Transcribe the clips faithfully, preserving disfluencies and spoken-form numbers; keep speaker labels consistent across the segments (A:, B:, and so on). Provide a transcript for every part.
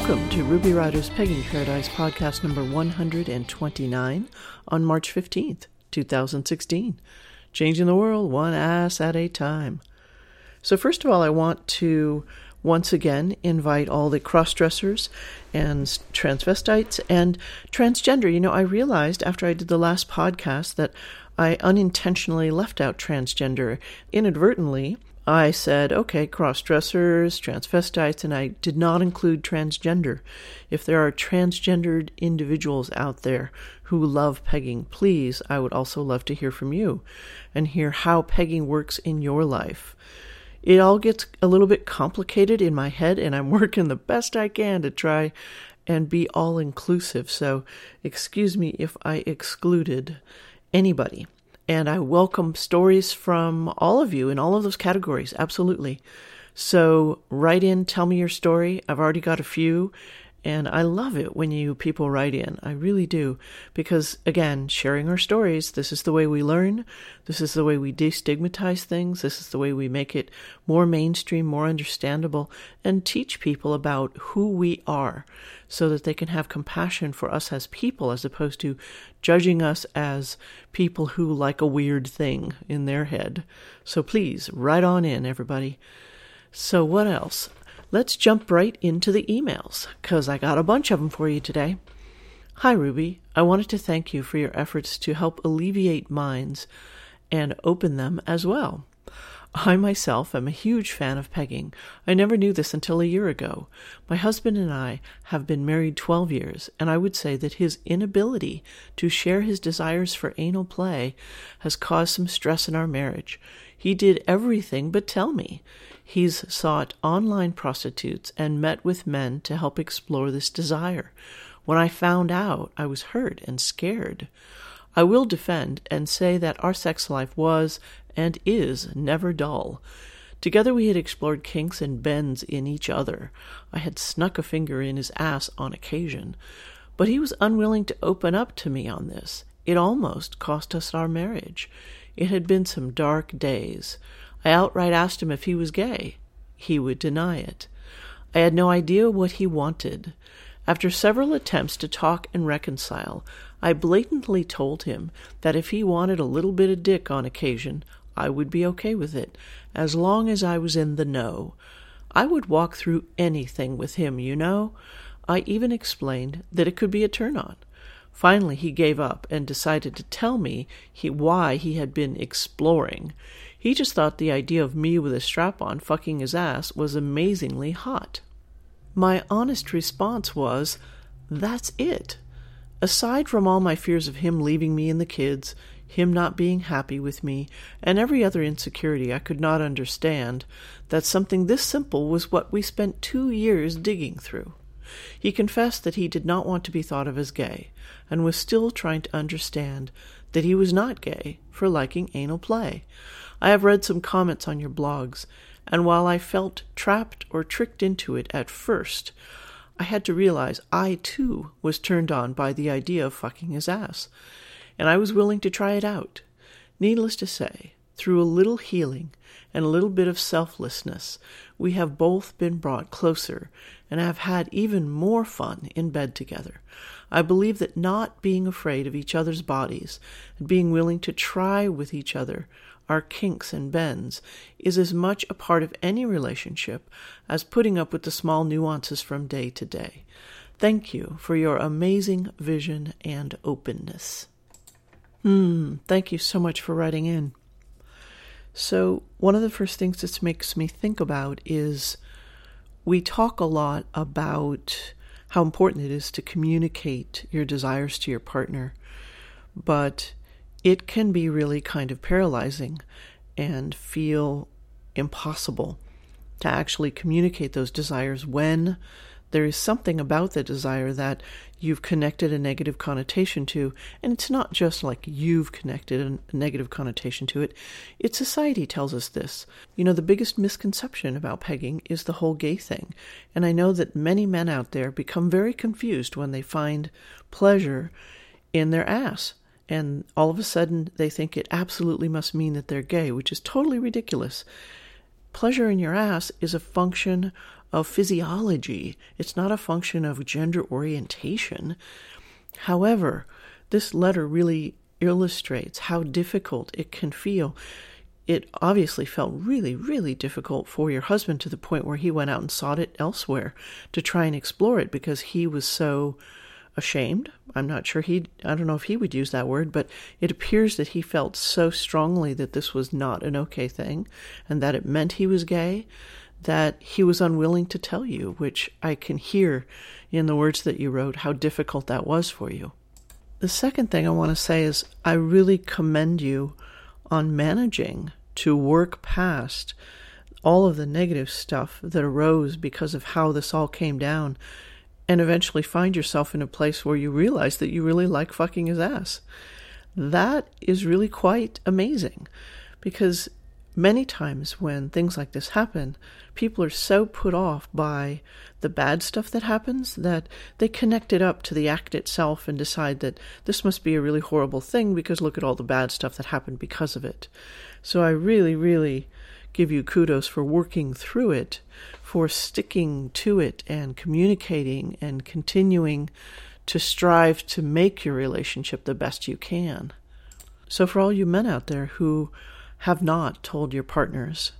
A: Welcome to Ruby Rider's Pegging Paradise podcast number one hundred twenty-nine on March fifteenth, twenty sixteen. Changing the world one ass at a time. So first of all, I want to once again invite all the cross-dressers and transvestites and transgender. You know, I realized after I did the last podcast that I unintentionally left out transgender inadvertently. I said, okay, cross-dressers, transvestites, and I did not include transgender. If there are transgendered individuals out there who love pegging, please, I would also love to hear from you and hear how pegging works in your life. It all gets a little bit complicated in my head, and I'm working the best I can to try and be all-inclusive, so excuse me if I excluded anybody. And I welcome stories from all of you in all of those categories, absolutely. So write in, tell me your story. I've already got a few, and I love it when you people write in. I really do. Because, again, sharing our stories, this is the way we learn. This is the way we destigmatize things. This is the way we make it more mainstream, more understandable, and teach people about who we are so that they can have compassion for us as people as opposed to judging us as people who like a weird thing in their head. So please, write on in, everybody. So what else? Let's jump right into the emails, because I got a bunch of them for you today. Hi, Ruby. I wanted to thank you for your efforts to help alleviate minds and open them as well. I myself am a huge fan of pegging. I never knew this until a year ago. My husband and I have been married twelve years, and I would say that his inability to share his desires for anal play has caused some stress in our marriage. He did everything but tell me. He's sought online prostitutes and met with men to help explore this desire. When I found out, I was hurt and scared. I will defend and say that our sex life was and is never dull. Together we had explored kinks and bends in each other. I had snuck a finger in his ass on occasion. But he was unwilling to open up to me on this. It almost cost us our marriage. It had been some dark days. I outright asked him if he was gay. He would deny it. I had no idea what he wanted. After several attempts to talk and reconcile, I blatantly told him that if he wanted a little bit of dick on occasion, I would be okay with it, as long as I was in the know. I would walk through anything with him, you know. I even explained that it could be a turn-on. Finally, he gave up and decided to tell me he, why he had been exploring. He just thought the idea of me with a strap-on fucking his ass was amazingly hot. My honest response was, that's it. Aside from all my fears of him leaving me and the kids, him not being happy with me, and every other insecurity I could not understand, that something this simple was what we spent two years digging through. He confessed that he did not want to be thought of as gay, and was still trying to understand that he was not gay for liking anal play. I have read some comments on your blogs, and while I felt trapped or tricked into it at first, I had to realize I, too, was turned on by the idea of fucking his ass, and I was willing to try it out. Needless to say, through a little healing and a little bit of selflessness, we have both been brought closer and have had even more fun in bed together. I believe that not being afraid of each other's bodies and being willing to try with each other our kinks and bends is as much a part of any relationship as putting up with the small nuances from day to day. Thank you for your amazing vision and openness. Hmm, thank you so much for writing in. So one of the first things this makes me think about is we talk a lot about how important it is to communicate your desires to your partner, but it can be really kind of paralyzing and feel impossible to actually communicate those desires when there is something about the desire that you've connected a negative connotation to. And it's not just like you've connected a negative connotation to it. It's society tells us this. You know, the biggest misconception about pegging is the whole gay thing. And I know that many men out there become very confused when they find pleasure in their ass. And all of a sudden they think it absolutely must mean that they're gay, which is totally ridiculous. pleasure in your ass is a function of physiology. It's not a function of gender orientation. However, this letter really illustrates how difficult it can feel. It obviously felt really, really difficult for your husband to the point where he went out and sought it elsewhere to try and explore it because he was so ashamed. I'm not sure he, I don't know if he would use that word, but it appears that he felt so strongly that this was not an okay thing and that it meant he was gay that he was unwilling to tell you, which I can hear in the words that you wrote how difficult that was for you. The second thing I want to say is I really commend you on managing to work past all of the negative stuff that arose because of how this all came down and eventually find yourself in a place where you realize that you really like fucking his ass. That is really quite amazing because many times when things like this happen, people are so put off by the bad stuff that happens that they connect it up to the act itself and decide that this must be a really horrible thing because look at all the bad stuff that happened because of it. So I really, really give you kudos for working through it, for sticking to it and communicating and continuing to strive to make your relationship the best you can. So for all you men out there who have not told your partners,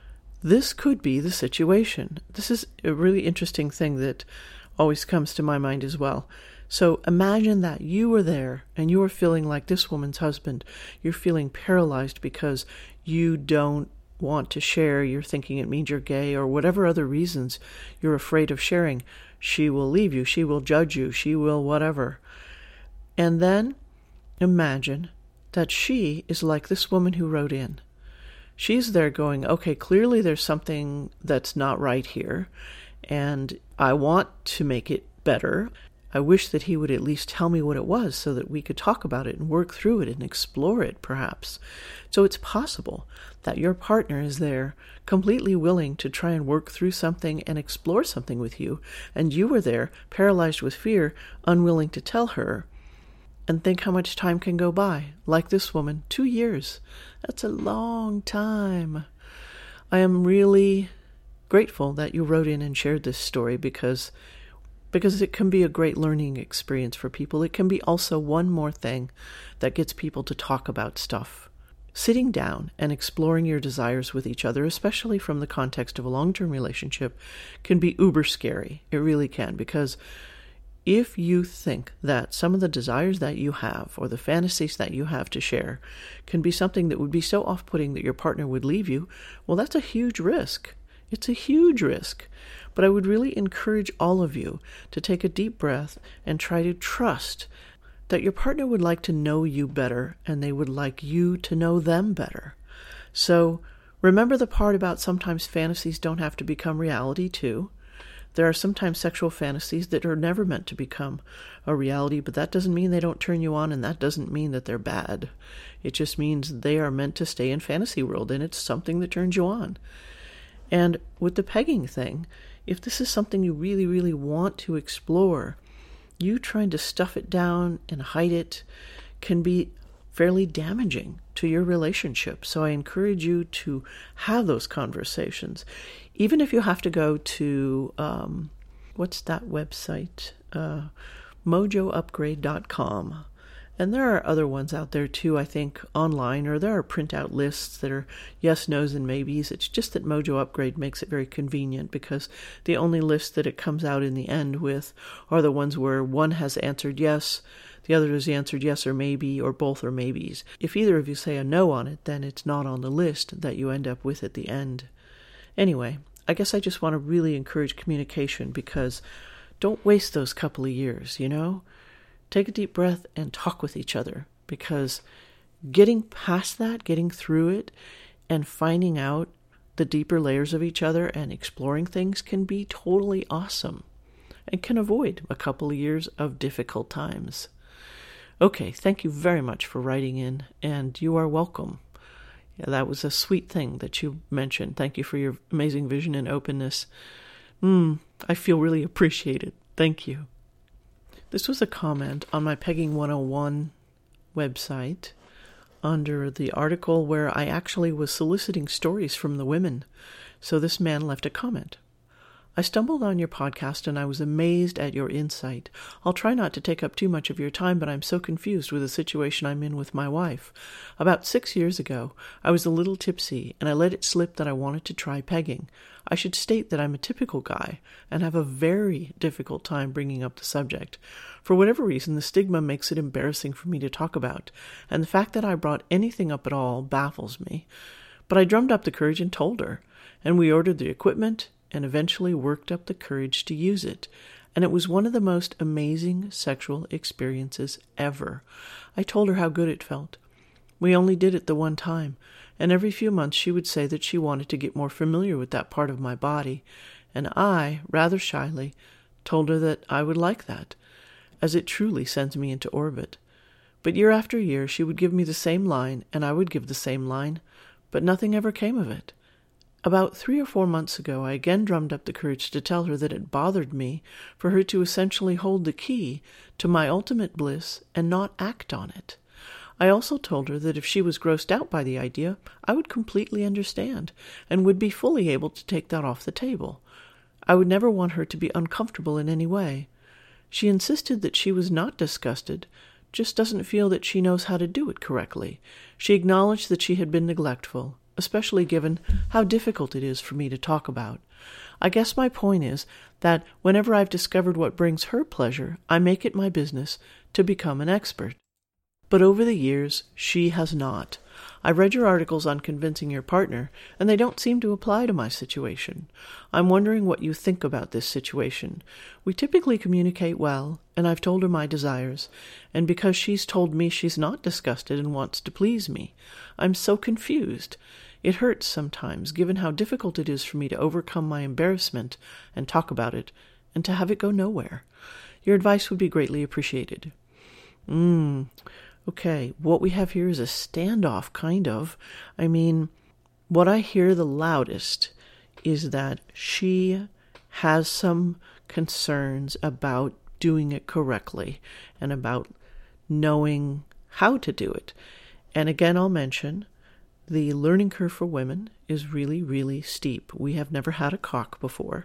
A: this could be the situation. This is a really interesting thing that always comes to my mind as well. So imagine that you were there and you were feeling like this woman's husband. You're feeling paralyzed because you don't want to share. You're thinking it means you're gay or whatever other reasons you're afraid of sharing. She will leave you. She will judge you. She will whatever. And then imagine that she is like this woman who wrote in. She's there going, okay, clearly there's something that's not right here, and I want to make it better. I wish that he would at least tell me what it was so that we could talk about it and work through it and explore it, perhaps. So it's possible that your partner is there completely willing to try and work through something and explore something with you, and you were there paralyzed with fear, unwilling to tell her. And think how much time can go by. Like this woman, two years. That's a long time. I am really grateful that you wrote in and shared this story because, because it can be a great learning experience for people. It can be also one more thing that gets people to talk about stuff. Sitting down and exploring your desires with each other, especially from the context of a long-term relationship, can be uber scary. It really can, because if you think that some of the desires that you have or the fantasies that you have to share can be something that would be so off-putting that your partner would leave you, well, that's a huge risk. It's a huge risk. But I would really encourage all of you to take a deep breath and try to trust that your partner would like to know you better and they would like you to know them better. So remember the part about sometimes fantasies don't have to become reality too. There are sometimes sexual fantasies that are never meant to become a reality, but that doesn't mean they don't turn you on, and that doesn't mean that they're bad. It just means they are meant to stay in fantasy world, and it's something that turns you on. And with the pegging thing, if this is something you really, really want to explore, you trying to stuff it down and hide it can be fairly damaging to your relationship. So I encourage you to have those conversations. Even if you have to go to, um, what's that website? Uh, mojo upgrade dot com. And there are other ones out there too, I think, online, or there are printout lists that are yes, no's, and maybes. It's just that Mojo Upgrade makes it very convenient because the only lists that it comes out in the end with are the ones where one has answered yes, the other has answered yes or maybe, or both or maybes. If either of you say a no on it, then it's not on the list that you end up with at the end. Anyway, I guess I just want to really encourage communication because don't waste those couple of years, you know? Take a deep breath and talk with each other because getting past that, getting through it, and finding out the deeper layers of each other and exploring things can be totally awesome and can avoid a couple of years of difficult times. Okay, thank you very much for writing in, and you are welcome. Yeah, that was a sweet thing that you mentioned. Thank you for your amazing vision and openness. Mm, I feel really appreciated. Thank you. This was a comment on my Pegging one oh one website under the article where I actually was soliciting stories from the women. So this man left a comment. I stumbled on your podcast and I was amazed at your insight. I'll try not to take up too much of your time, but I'm so confused with the situation I'm in with my wife. About six years ago, I was a little tipsy and I let it slip that I wanted to try pegging. I should state that I'm a typical guy and have a very difficult time bringing up the subject. For whatever reason, the stigma makes it embarrassing for me to talk about, and the fact that I brought anything up at all baffles me. But I drummed up the courage and told her, and we ordered the equipment and eventually worked up the courage to use it. And it was one of the most amazing sexual experiences ever. I told her how good it felt. We only did it the one time, and every few months she would say that she wanted to get more familiar with that part of my body, and I, rather shyly, told her that I would like that, as it truly sends me into orbit. But year after year she would give me the same line, and I would give the same line, but nothing ever came of it. About three or four months ago, I again drummed up the courage to tell her that it bothered me for her to essentially hold the key to my ultimate bliss and not act on it. I also told her that if she was grossed out by the idea, I would completely understand and would be fully able to take that off the table. I would never want her to be uncomfortable in any way. She insisted that she was not disgusted, just doesn't feel that she knows how to do it correctly. She acknowledged that she had been neglectful, especially given how difficult it is for me to talk about. I guess my point is that whenever I've discovered what brings her pleasure, I make it my business to become an expert. But over the years, she has not. I read your articles on convincing your partner, and they don't seem to apply to my situation. I'm wondering what you think about this situation. We typically communicate well, and I've told her my desires, and because she's told me she's not disgusted and wants to please me, I'm so confused. It hurts sometimes, given how difficult it is for me to overcome my embarrassment and talk about it, and to have it go nowhere. Your advice would be greatly appreciated. Hmm... Okay, what we have here is a standoff, kind of. I mean, what I hear the loudest is that she has some concerns about doing it correctly and about knowing how to do it. And again, I'll mention, the learning curve for women is really, really steep. We have never had a cock before.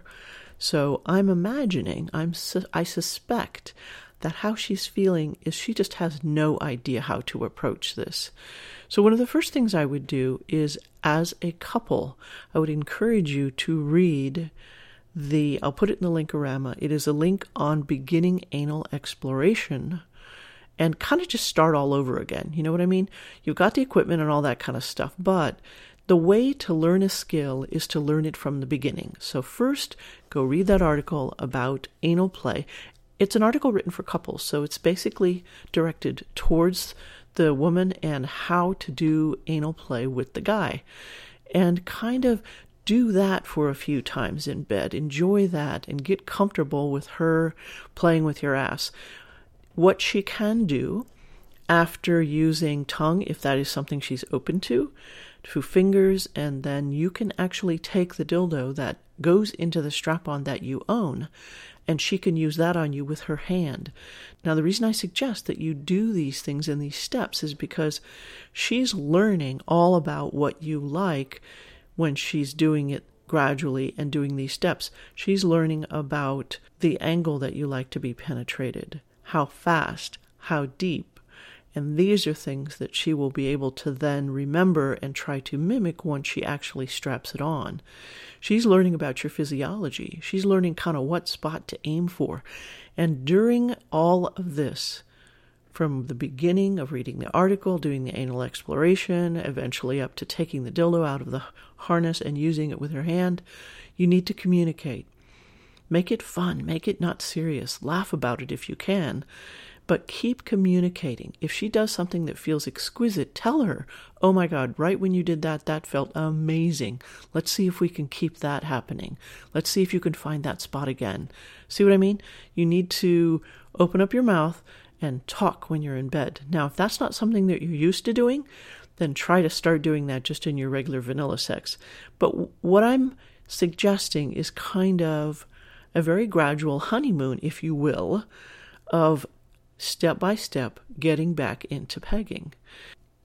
A: So I'm imagining, I'm su- I suspect that how she's feeling is she just has no idea how to approach this. So one of the first things I would do is, as a couple, I would encourage you to read the, I'll put it in the Linkorama, it is a link on beginning anal exploration, and kind of just start all over again. You know what I mean? You've got the equipment and all that kind of stuff, but the way to learn a skill is to learn it from the beginning. So first, go read that article about anal play. It's an article written for couples, so it's basically directed towards the woman and how to do anal play with the guy. And kind of do that for a few times in bed. Enjoy that and get comfortable with her playing with your ass. What she can do after using tongue, if that is something she's open to, to fingers, and then you can actually take the dildo that goes into the strap-on that you own, and she can use that on you with her hand. Now, the reason I suggest that you do these things in these steps is because she's learning all about what you like when she's doing it gradually and doing these steps. She's learning about the angle that you like to be penetrated, how fast, how deep. And these are things that she will be able to then remember and try to mimic once she actually straps it on. She's learning about your physiology. She's learning kind of what spot to aim for. And during all of this, from the beginning of reading the article, doing the anal exploration, eventually up to taking the dildo out of the harness and using it with her hand, you need to communicate. Make it fun. Make it not serious. Laugh about it if you can. But keep communicating. If she does something that feels exquisite, tell her, oh my God, right when you did that, that felt amazing. Let's see if we can keep that happening. Let's see if you can find that spot again. See what I mean? You need to open up your mouth and talk when you're in bed. Now, if that's not something that you're used to doing, then try to start doing that just in your regular vanilla sex. But w- what I'm suggesting is kind of a very gradual honeymoon, if you will, of step by step getting back into pegging.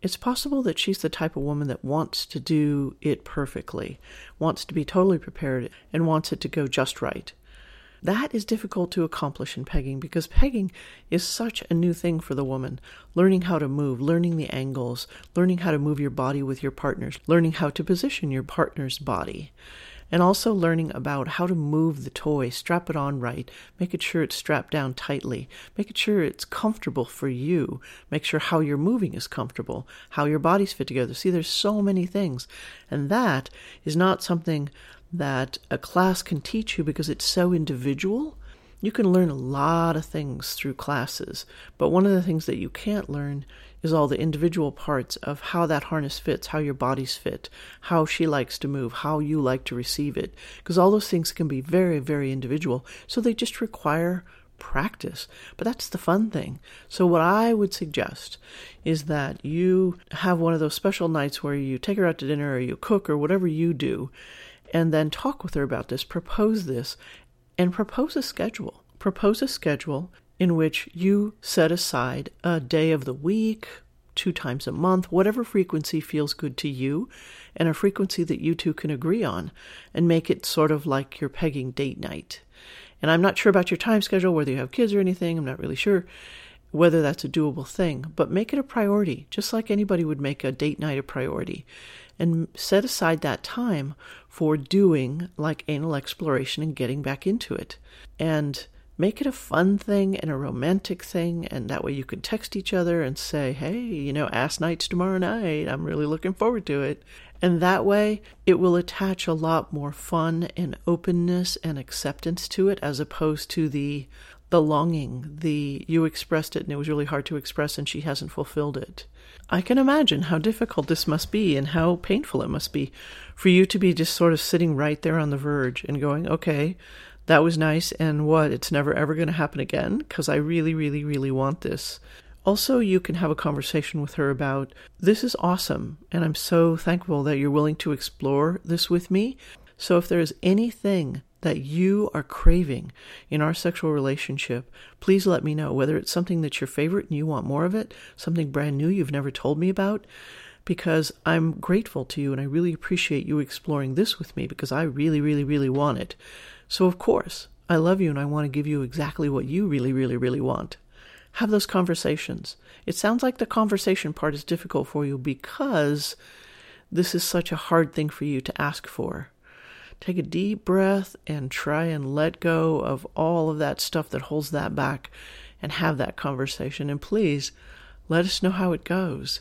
A: it's possible that she's the type of woman that wants to do it perfectly, wants to be totally prepared, and wants it to go just right. That is difficult to accomplish in pegging because pegging is such a new thing for the woman. Learning how to move, learning the angles, learning how to move your body with your partners, learning how to position your partner's body, and also learning about how to move the toy, strap it on right, making sure it's strapped down tightly, making sure it's comfortable for you, make sure how you're moving is comfortable, how your bodies fit together. See, there's so many things, and that is not something that a class can teach you because it's so individual. You can learn a lot of things through classes, but one of the things that you can't learn is all the individual parts of how that harness fits, how your bodies fit, how she likes to move, how you like to receive it, because all those things can be very, very individual, so they just require practice. But that's the fun thing. So what I would suggest is that you have one of those special nights where you take her out to dinner or you cook or whatever you do, and then talk with her about this, propose this, and propose a schedule. Propose a schedule in which you set aside a day of the week, two times a month, whatever frequency feels good to you, and a frequency that you two can agree on, and make it sort of like your pegging date night. And I'm not sure about your time schedule, whether you have kids or anything. I'm not really sure whether that's a doable thing, but make it a priority, just like anybody would make a date night a priority. And set aside that time for doing like anal exploration and getting back into it. And make it a fun thing and a romantic thing, and that way you can text each other and say, hey, you know, ass night's tomorrow night. I'm really looking forward to it. And that way it will attach a lot more fun and openness and acceptance to it, as opposed to the the longing, the you expressed it and it was really hard to express and she hasn't fulfilled it. I can imagine how difficult this must be and how painful it must be for you to be just sort of sitting right there on the verge and going, okay, that was nice, and what, it's never ever going to happen again because I really, really, really want this. Also, you can have a conversation with her about, this is awesome, and I'm so thankful that you're willing to explore this with me. So if there's anything that you are craving in our sexual relationship, please let me know, whether it's something that's your favorite and you want more of it, something brand new you've never told me about, because I'm grateful to you and I really appreciate you exploring this with me because I really, really, really want it. So of course, I love you and I want to give you exactly what you really, really, really want. Have those conversations. It sounds like the conversation part is difficult for you because this is such a hard thing for you to ask for. Take a deep breath and try and let go of all of that stuff that holds that back and have that conversation. And please, let us know how it goes.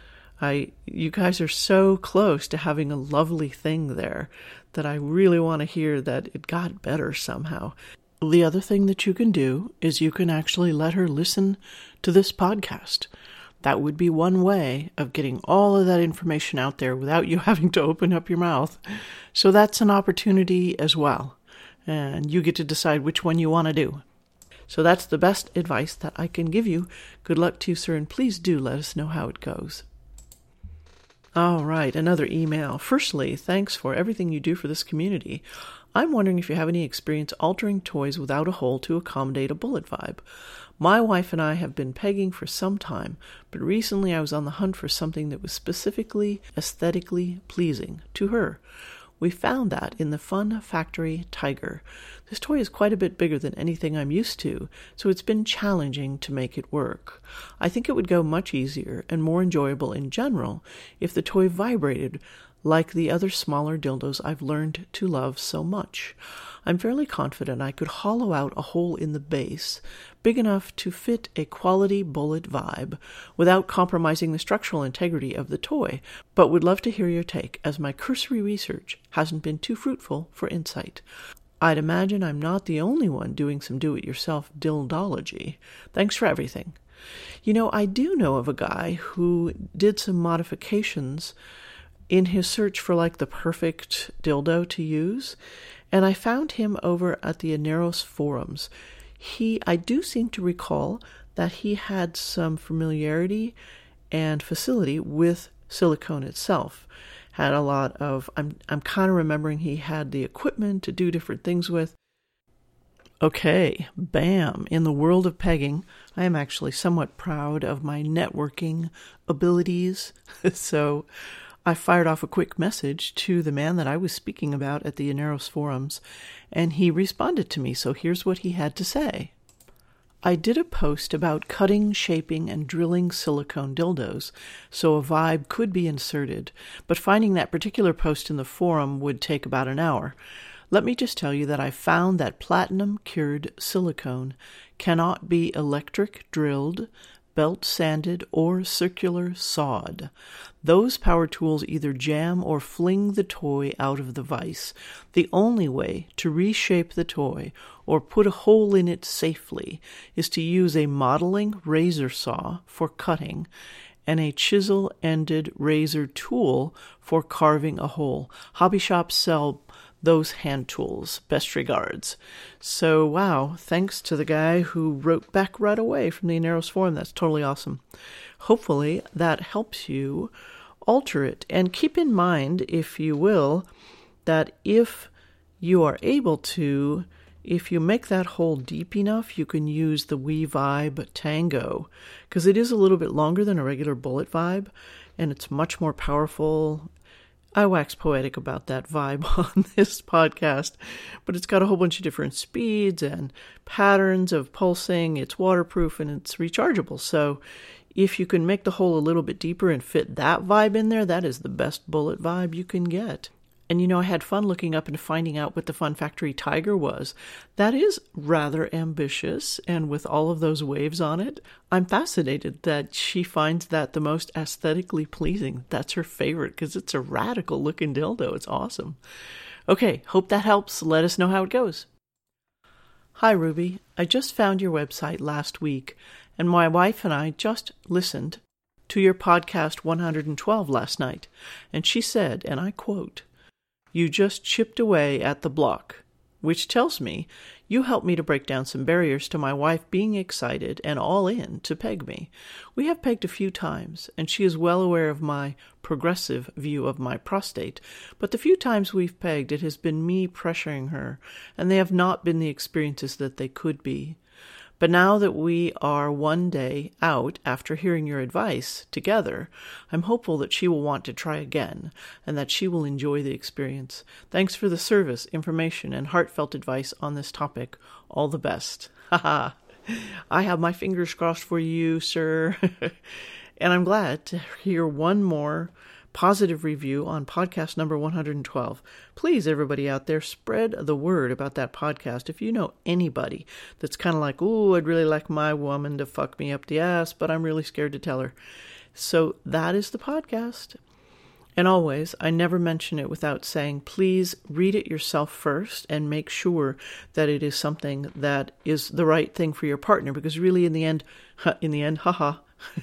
A: I, you guys are so close to having a lovely thing there that I really want to hear that it got better somehow. The other thing that you can do is you can actually let her listen to this podcast. That would be one way of getting all of that information out there without you having to open up your mouth. So that's an opportunity as well. And you get to decide which one you want to do. So that's the best advice that I can give you. Good luck to you, sir, and please do let us know how it goes. All right, another email. Firstly, thanks for everything you do for this community. I'm wondering if you have any experience altering toys without a hole to accommodate a bullet vibe. My wife and I have been pegging for some time, but recently I was on the hunt for something that was specifically aesthetically pleasing to her. We found that in the Fun Factory Tiger. This toy is quite a bit bigger than anything I'm used to, so it's been challenging to make it work. I think it would go much easier and more enjoyable in general if the toy vibrated like the other smaller dildos I've learned to love so much. I'm fairly confident I could hollow out a hole in the base big enough to fit a quality bullet vibe without compromising the structural integrity of the toy, but would love to hear your take, as my cursory research hasn't been too fruitful for insight. I'd imagine I'm not the only one doing some do-it-yourself dildology. Thanks for everything. You know, I do know of a guy who did some modifications in his search for like the perfect dildo to use, and I found him over at the Aneros forums. He, I do seem to recall that he had some familiarity and facility with silicone itself. Had a lot of, I'm I'm kind of remembering he had the equipment to do different things with. Okay, bam. In the world of pegging, I am actually somewhat proud of my networking abilities. So I fired off a quick message to the man that I was speaking about at the Aneros forums, and he responded to me. So here's what he had to say. I did a post about cutting, shaping, and drilling silicone dildos, so a vibe could be inserted, but finding that particular post in the forum would take about an hour. Let me just tell you that I found that platinum-cured silicone cannot be electric drilled, belt sanded, or circular sawed. Those power tools either jam or fling the toy out of the vise. The only way to reshape the toy or put a hole in it safely is to use a modeling razor saw for cutting and a chisel-ended razor tool for carving a hole. Hobby shops sell those hand tools. Best regards. So, wow, thanks to the guy who wrote back right away from the Aneros forum. That's totally awesome. Hopefully that helps you alter it. And keep in mind, if you will, that if you are able to, if you make that hole deep enough, you can use the WeVibe Tango, because it is a little bit longer than a regular bullet vibe, and it's much more powerful. I wax poetic about that vibe on this podcast, but it's got a whole bunch of different speeds and patterns of pulsing. It's waterproof and it's rechargeable. So if you can make the hole a little bit deeper and fit that vibe in there, that is the best bullet vibe you can get. And you know, I had fun looking up and finding out what the Fun Factory Tiger was. That is rather ambitious, and with all of those waves on it, I'm fascinated that she finds that the most aesthetically pleasing. That's her favorite, because it's a radical looking dildo. It's awesome. Okay, hope that helps. Let us know how it goes. Hi, Ruby. I just found your website last week, and my wife and I just listened to your podcast one hundred twelve last night, and she said, and I quote, "You just chipped away at the block," which tells me you helped me to break down some barriers to my wife being excited and all in to peg me. We have pegged a few times, and she is well aware of my progressive view of my prostate, but the few times we've pegged, it has been me pressuring her, and they have not been the experiences that they could be. But now that we are one day out after hearing your advice together, I'm hopeful that she will want to try again and that she will enjoy the experience. Thanks for the service, information, and heartfelt advice on this topic. All the best. Haha. I have my fingers crossed for you, sir. And I'm glad to hear one more positive review on podcast number one hundred twelve. Please, everybody out there, spread the word about that podcast. If you know anybody that's kind of like, ooh, I'd really like my woman to fuck me up the ass, but I'm really scared to tell her. So that is the podcast. And always, I never mention it without saying, please read it yourself first and make sure that it is something that is the right thing for your partner, because really in the end, in the end, haha,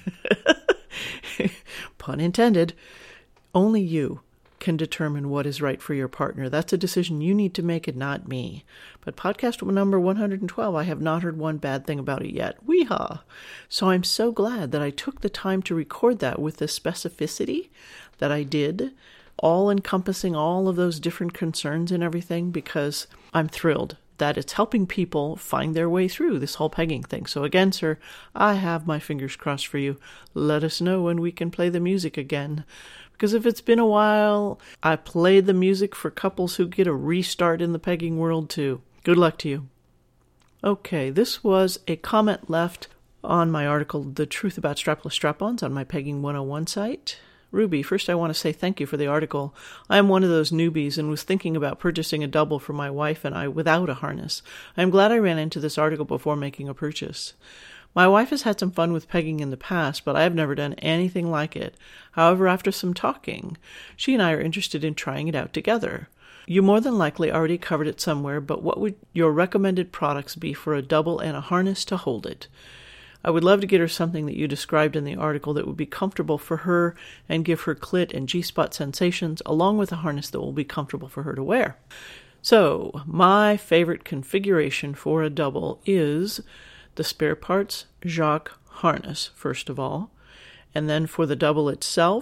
A: pun intended, only you can determine what is right for your partner. That's a decision you need to make and not me. But podcast number one hundred twelve, I have not heard one bad thing about it yet. Weehaw! So I'm so glad that I took the time to record that with the specificity that I did, all encompassing all of those different concerns and everything, because I'm thrilled that it's helping people find their way through this whole pegging thing. So again, sir, I have my fingers crossed for you. Let us know when we can play the music again. Because if it's been a while, I play the music for couples who get a restart in the pegging world too. Good luck to you. Okay, this was a comment left on my article, The Truth About Strapless Strap-Ons, on my Pegging one oh one site. Ruby, first I want to say thank you for the article. I am one of those newbies and was thinking about purchasing a double for my wife and I without a harness. I am glad I ran into this article before making a purchase. My wife has had some fun with pegging in the past, but I have never done anything like it. However, after some talking, she and I are interested in trying it out together. You more than likely already covered it somewhere, but what would your recommended products be for a double and a harness to hold it? I would love to get her something that you described in the article that would be comfortable for her and give her clit and G-spot sensations, along with a harness that will be comfortable for her to wear. So, my favorite configuration for a double is the spare parts Jacques harness, first of all. And then for the double itself,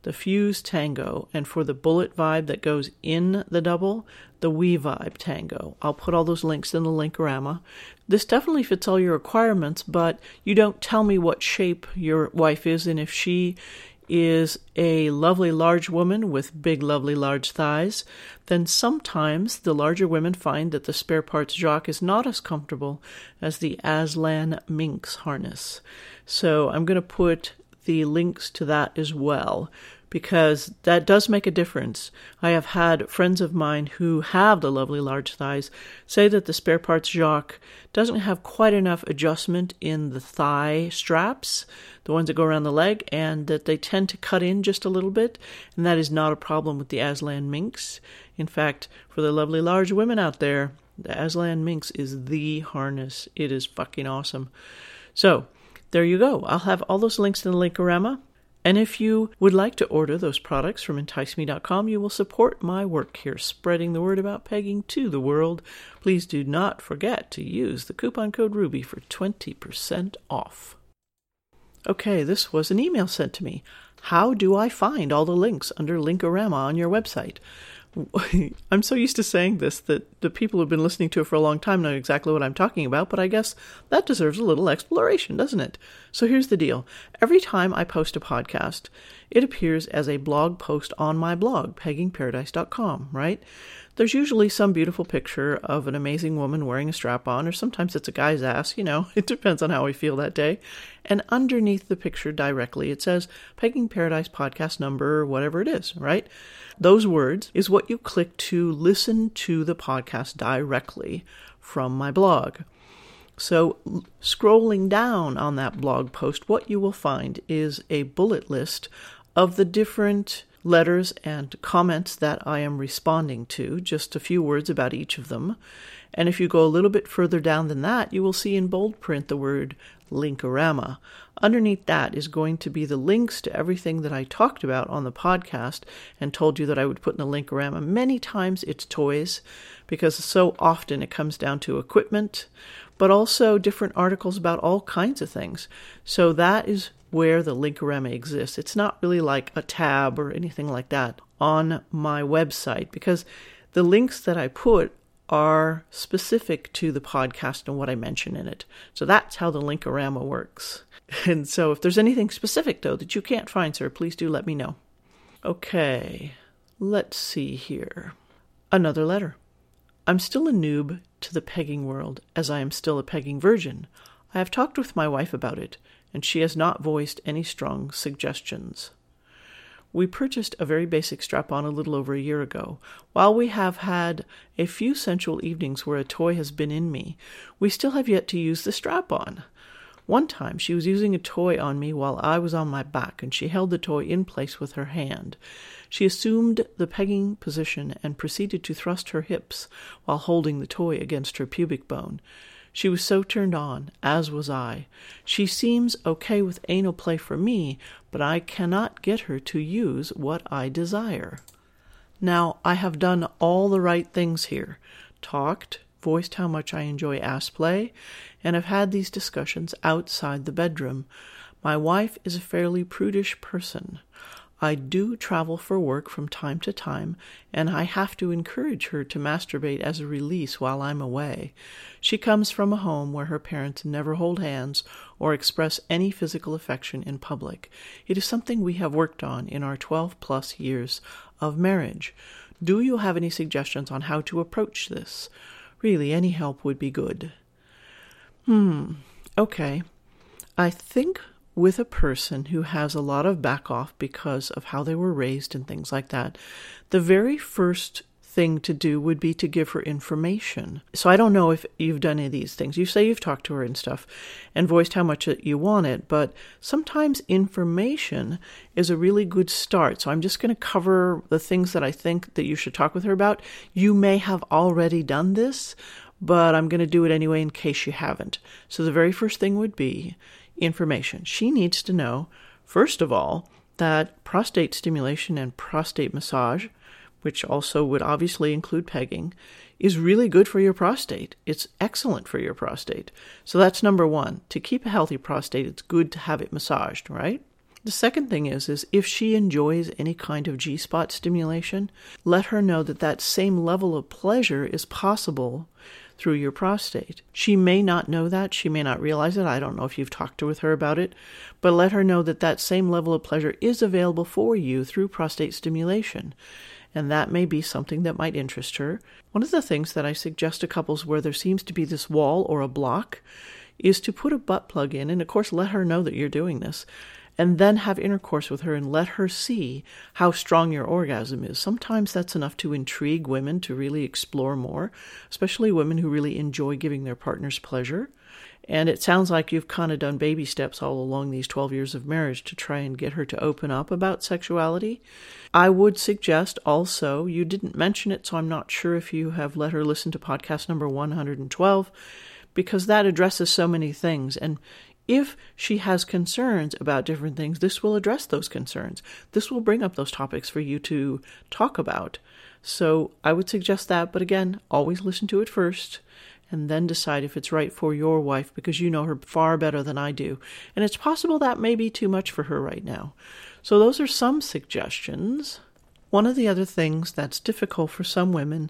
A: the Fuse Tango, and for the bullet vibe that goes in the double, the We Vibe Tango. I'll put all those links in the Linkorama. This definitely fits all your requirements, but you don't tell me what shape your wife is, and if she is a lovely large woman with big lovely large thighs, then sometimes the larger women find that the spare parts jock is not as comfortable as the Aslan Minx harness. So I'm going to put the links to that as well, because that does make a difference. I have had friends of mine who have the lovely large thighs say that the spare parts jock doesn't have quite enough adjustment in the thigh straps, the ones that go around the leg, and that they tend to cut in just a little bit, and that is not a problem with the Aslan Minx. In fact, for the lovely large women out there, the Aslan Minx is the harness. It is fucking awesome. So, there you go. I'll have all those links in the Linkorama. And if you would like to order those products from entice me dot com, you will support my work here, spreading the word about pegging to the world. Please do not forget to use the coupon code RUBY for twenty percent off. Okay, this was an email sent to me. How do I find all the links under Linkorama on your website? I'm so used to saying this that the people who've been listening to it for a long time know exactly what I'm talking about, but I guess that deserves a little exploration, doesn't it? So here's the deal. Every time I post a podcast, it appears as a blog post on my blog, pegging paradise dot com, right? There's usually some beautiful picture of an amazing woman wearing a strap-on, or sometimes it's a guy's ass, you know, it depends on how I feel that day. And underneath the picture directly, it says Pegging Paradise podcast number, whatever it is, right? Those words is what you click to listen to the podcast directly from my blog. So scrolling down on that blog post, what you will find is a bullet list of the different letters and comments that I am responding to, just a few words about each of them. And if you go a little bit further down than that, you will see in bold print the word Linkorama. Underneath that is going to be the links to everything that I talked about on the podcast and told you that I would put in the Linkorama. Many times it's toys, because so often it comes down to equipment, but also different articles about all kinds of things. So that is where the Linkorama exists. It's not really like a tab or anything like that on my website, because the links that I put are specific to the podcast and what I mention in it. So that's how the Linkorama works. And so if there's anything specific, though, that you can't find, sir, please do let me know. Okay, let's see here. Another letter. I'm still a noob to the pegging world, as I am still a pegging virgin. I have talked with my wife about it, and she has not voiced any strong suggestions. We purchased a very basic strap-on a little over a year ago. While we have had a few sensual evenings where a toy has been in me, we still have yet to use the strap-on. One time she was using a toy on me while I was on my back, and she held the toy in place with her hand. She assumed the pegging position and proceeded to thrust her hips while holding the toy against her pubic bone. She was so turned on, as was I. She seems okay with anal play for me, but I cannot get her to use what I desire. Now, I have done all the right things here. Talked, voiced how much I enjoy ass play, and have had these discussions outside the bedroom. My wife is a fairly prudish person. I do travel for work from time to time, and I have to encourage her to masturbate as a release while I'm away. She comes from a home where her parents never hold hands or express any physical affection in public. It is something we have worked on in our twelve-plus years of marriage. Do you have any suggestions on how to approach this? Really, any help would be good. Hmm, okay. I think with a person who has a lot of back off because of how they were raised and things like that, the very first thing to do would be to give her information. So I don't know if you've done any of these things. You say you've talked to her and stuff and voiced how much you want it, but sometimes information is a really good start. So I'm just going to cover the things that I think that you should talk with her about. You may have already done this, but I'm going to do it anyway in case you haven't. So the very first thing would be information. She needs to know, first of all, that prostate stimulation and prostate massage, which also would obviously include pegging, is really good for your prostate. It's excellent for your prostate. So that's number one. To keep a healthy prostate, it's good to have it massaged, right? The second thing is, is if she enjoys any kind of G-spot stimulation, let her know that that same level of pleasure is possible through your prostate. She may not know that. She may not realize it. I don't know if you've talked to with her about it, but let her know that that same level of pleasure is available for you through prostate stimulation. And that may be something that might interest her. One of the things that I suggest to couples where there seems to be this wall or a block is to put a butt plug in, and of course let her know that you're doing this, and then have intercourse with her and let her see how strong your orgasm is. Sometimes that's enough to intrigue women to really explore more, especially women who really enjoy giving their partners pleasure. And it sounds like you've kind of done baby steps all along these twelve years of marriage to try and get her to open up about sexuality. I would suggest also, you didn't mention it, so I'm not sure if you have let her listen to podcast number one hundred twelve, because that addresses so many things. And if she has concerns about different things, this will address those concerns. This will bring up those topics for you to talk about. So I would suggest that, but again, always listen to it first and then decide if it's right for your wife, because you know her far better than I do. And it's possible that may be too much for her right now. So those are some suggestions. One of the other things that's difficult for some women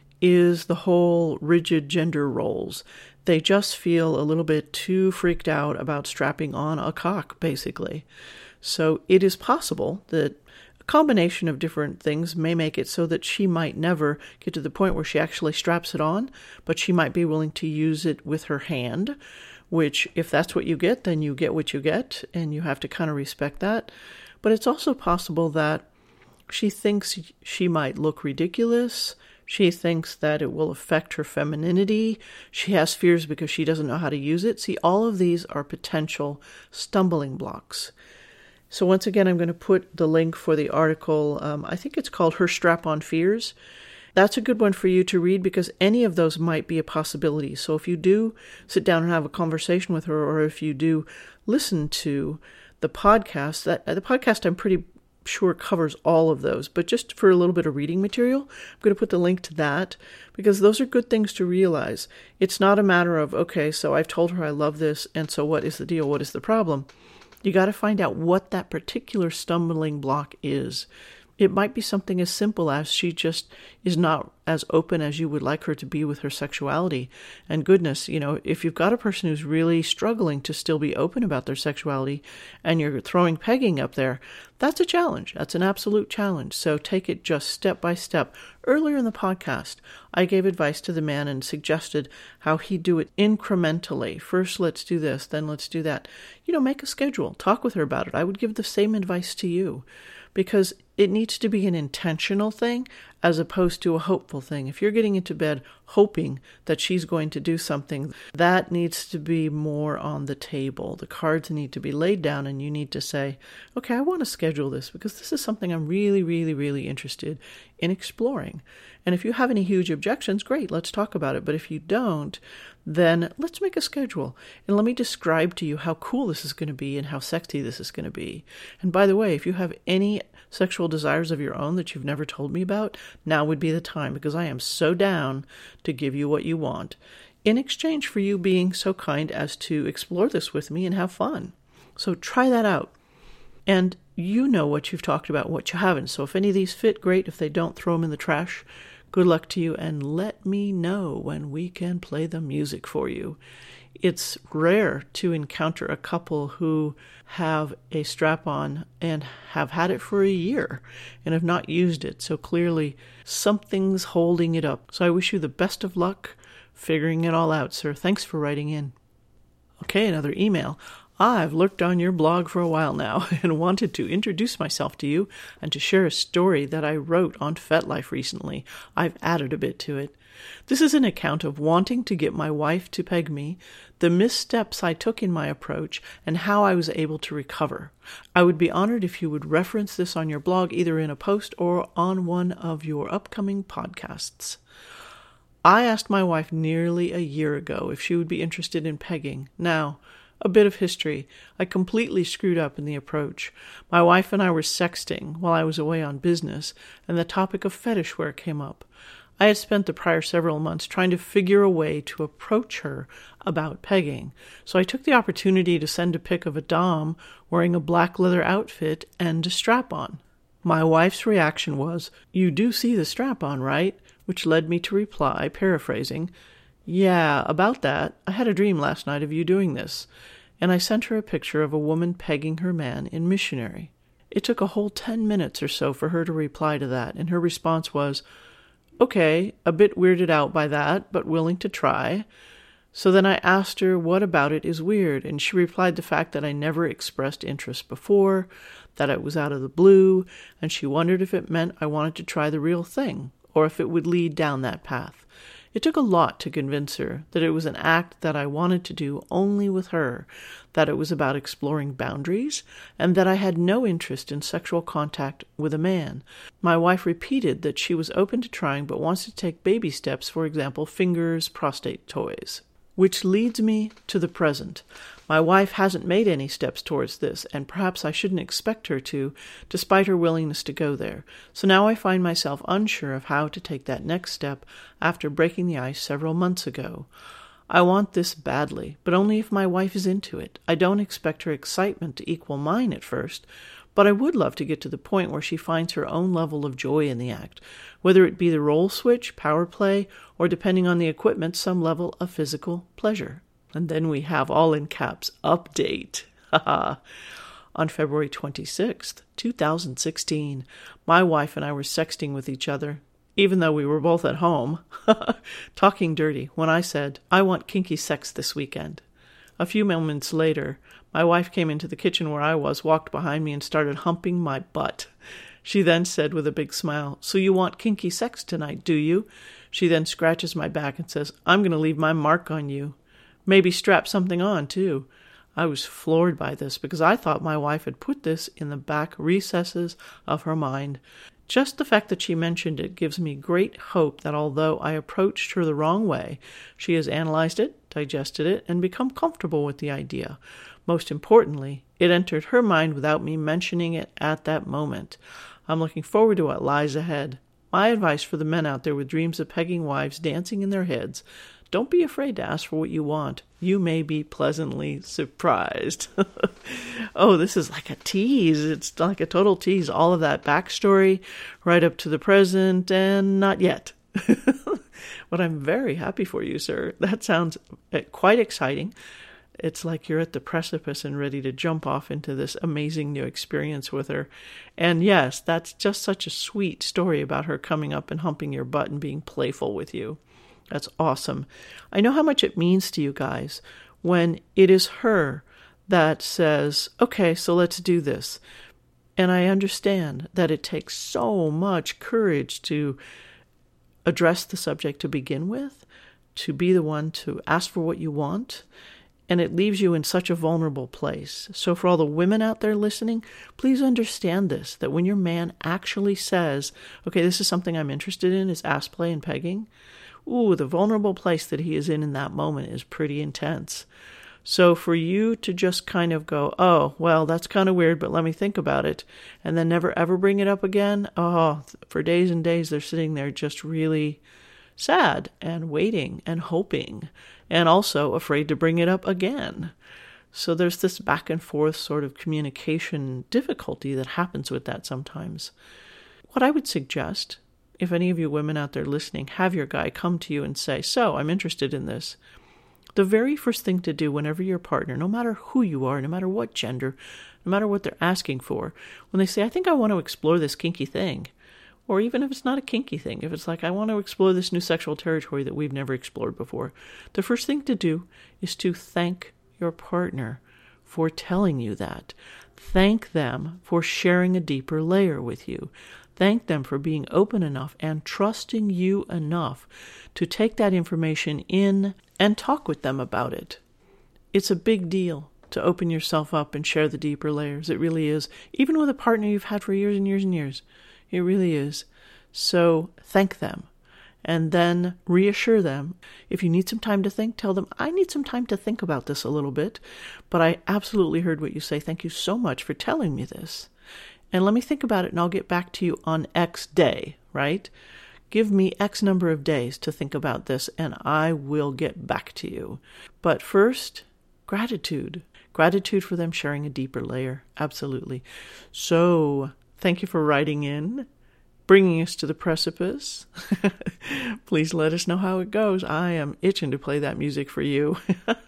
A: is the whole rigid gender roles. They just feel a little bit too freaked out about strapping on a cock, basically. So it is possible that a combination of different things may make it so that she might never get to the point where she actually straps it on, but she might be willing to use it with her hand, which if that's what you get, then you get what you get, and you have to kind of respect that. But it's also possible that she thinks she might look ridiculous. She thinks that it will affect her femininity. She has fears because she doesn't know how to use it. See, all of these are potential stumbling blocks. So once again, I'm going to put the link for the article. Um, I think it's called Her Strap-On Fears. That's a good one for you to read because any of those might be a possibility. So if you do sit down and have a conversation with her, or if you do listen to the podcast, that the podcast I'm pretty sure covers all of those, but just for a little bit of reading material, I'm going to put the link to that because those are good things to realize. It's not a matter of, okay, so I've told her I love this, and so what is the deal? What is the problem? You got to find out what that particular stumbling block is. It might be something as simple as she just is not as open as you would like her to be with her sexuality. And goodness, you know, if you've got a person who's really struggling to still be open about their sexuality and you're throwing pegging up there, that's a challenge. That's an absolute challenge. So take it just step by step. Earlier in the podcast, I gave advice to the man and suggested how he'd do it incrementally. First, let's do this, then let's do that. You know, make a schedule. Talk with her about it. I would give the same advice to you, because it needs to be an intentional thing as opposed to a hopeful thing. If you're getting into bed hoping that she's going to do something, that needs to be more on the table. The cards need to be laid down and you need to say, okay, I want to schedule this because this is something I'm really, really, really interested in exploring. And if you have any huge objections, great, let's talk about it. But if you don't, then let's make a schedule. And let me describe to you how cool this is going to be and how sexy this is going to be. And by the way, if you have any sexual desires of your own that you've never told me about, now would be the time, because I am so down to give you what you want in exchange for you being so kind as to explore this with me and have fun. So try that out. And you know what you've talked about, what you haven't. So if any of these fit, great. If they don't, throw them in the trash. Good luck to you, and let me know when we can play the music for you. It's rare to encounter a couple who have a strap-on and have had it for a year and have not used it. So clearly something's holding it up. So I wish you the best of luck figuring it all out, sir. Thanks for writing in. Okay, another email. I've lurked on your blog for a while now and wanted to introduce myself to you and to share a story that I wrote on FetLife recently. I've added a bit to it. This is an account of wanting to get my wife to peg me, the missteps I took in my approach, and how I was able to recover. I would be honored if you would reference this on your blog, either in a post or on one of your upcoming podcasts. I asked my wife nearly a year ago if she would be interested in pegging. Now, a bit of history. I completely screwed up in the approach. My wife and I were sexting while I was away on business, and the topic of fetish wear came up. I had spent the prior several months trying to figure a way to approach her about pegging, so I took the opportunity to send a pic of a dom wearing a black leather outfit and a strap-on. My wife's reaction was, "You do see the strap-on, right?" which led me to reply, paraphrasing, "Yeah, about that. I had a dream last night of you doing this." And I sent her a picture of a woman pegging her man in Missionary. It took a whole ten minutes or so for her to reply to that, and her response was, "Okay, a bit weirded out by that, but willing to try." So then I asked her what about it is weird, and she replied the fact that I never expressed interest before, that it was out of the blue, and she wondered if it meant I wanted to try the real thing, or if it would lead down that path. It took a lot to convince her that it was an act that I wanted to do only with her, that it was about exploring boundaries, and that I had no interest in sexual contact with a man. My wife repeated that she was open to trying but wants to take baby steps, for example, fingers, prostate toys. Which leads me to the present. My wife hasn't made any steps towards this, and perhaps I shouldn't expect her to, despite her willingness to go there. So now I find myself unsure of how to take that next step after breaking the ice several months ago. I want this badly, but only if my wife is into it. I don't expect her excitement to equal mine at first, but I would love to get to the point where she finds her own level of joy in the act, whether it be the role switch, power play, or depending on the equipment, some level of physical pleasure. And then we have all in caps, update. Haha. On February twenty-sixth, two thousand sixteen, my wife and I were sexting with each other, even though we were both at home, talking dirty, when I said, "I want kinky sex this weekend." A few moments later, my wife came into the kitchen where I was, walked behind me, and started humping my butt. She then said with a big smile, "So you want kinky sex tonight, do you?" She then scratches my back and says, "I'm going to leave my mark on you. Maybe strap something on, too." I was floored by this because I thought my wife had put this in the back recesses of her mind. Just the fact that she mentioned it gives me great hope that although I approached her the wrong way, she has analyzed it, digested it, and become comfortable with the idea. Most importantly, it entered her mind without me mentioning it at that moment. I'm looking forward to what lies ahead. My advice for the men out there with dreams of pegging wives dancing in their heads: don't be afraid to ask for what you want. You may be pleasantly surprised. Oh, this is like a tease. It's like a total tease. All of that backstory right up to the present and not yet. But I'm very happy for you, sir. That sounds quite exciting. It's like you're at the precipice and ready to jump off into this amazing new experience with her. And yes, that's just such a sweet story about her coming up and humping your butt and being playful with you. That's awesome. I know how much it means to you guys when it is her that says, "Okay, so let's do this." And I understand that it takes so much courage to address the subject to begin with, to be the one to ask for what you want, and it leaves you in such a vulnerable place. So for all the women out there listening, please understand this, that when your man actually says, "Okay, this is something I'm interested in, is ass play and pegging," ooh, the vulnerable place that he is in in that moment is pretty intense. So for you to just kind of go, "Oh, well, that's kind of weird, but let me think about it," and then never ever bring it up again, oh, for days and days they're sitting there just really sad and waiting and hoping, and also afraid to bring it up again. So there's this back and forth sort of communication difficulty that happens with that sometimes. What I would suggest, if any of you women out there listening have your guy come to you and say, "So, I'm interested in this," the very first thing to do whenever your partner, no matter who you are, no matter what gender, no matter what they're asking for, when they say, "I think I want to explore this kinky thing," or even if it's not a kinky thing, if it's like, "I want to explore this new sexual territory that we've never explored before," the first thing to do is to thank your partner for telling you that. Thank them for sharing a deeper layer with you. Thank them for being open enough and trusting you enough to take that information in and talk with them about it. It's a big deal to open yourself up and share the deeper layers. It really is. Even with a partner you've had for years and years and years. It really is. So thank them. And then reassure them. If you need some time to think, tell them, "I need some time to think about this a little bit, but I absolutely heard what you say. Thank you so much for telling me this. And let me think about it and I'll get back to you on X day," right? give me X number of days to think about this, and I will get back to you. But first, gratitude. Gratitude for them sharing a deeper layer. Absolutely. So, thank you for writing in, bringing us to the precipice. Please let us know how it goes. I am itching to play that music for you.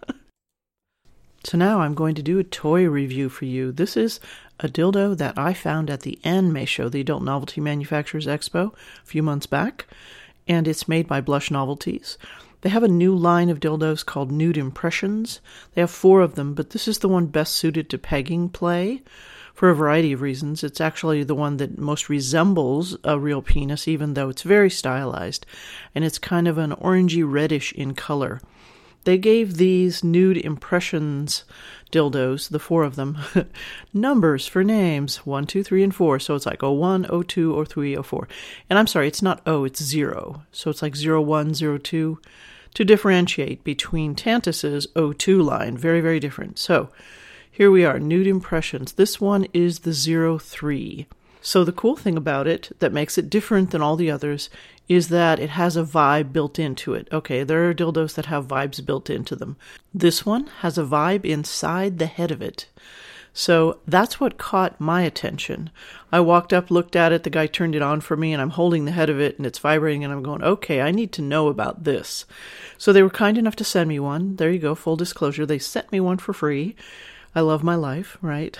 A: So now I'm going to do a toy review for you. This is a dildo that I found at the Anime Show, the Adult Novelty Manufacturers Expo, a few months back, and it's made by Blush Novelties. They have a new line of dildos called Nude Impressions. They have four of them, but this is the one best suited to pegging play for a variety of reasons. It's actually the one that most resembles a real penis, even though it's very stylized, and it's kind of an orangey reddish in color. They gave these Nude Impressions dildos, the four of them, numbers for names, one, two, three, and four. So it's like oh one, oh two, oh three, oh four. And I'm sorry, it's not O, it's zero. So it's like zero one, zero two, to differentiate between Tantus's oh two line. Very, very different. So here we are, Nude Impressions. This one is the zero three. So the cool thing about it that makes it different than all the others is that it has a vibe built into it. Okay, there are dildos that have vibes built into them. This one has a vibe inside the head of it. So that's what caught my attention. I walked up, looked at it, the guy turned it on for me, and I'm holding the head of it, and it's vibrating, and I'm going, okay, I need to know about this. So they were kind enough to send me one. There you go, full disclosure. They sent me one for free. I love my life, right?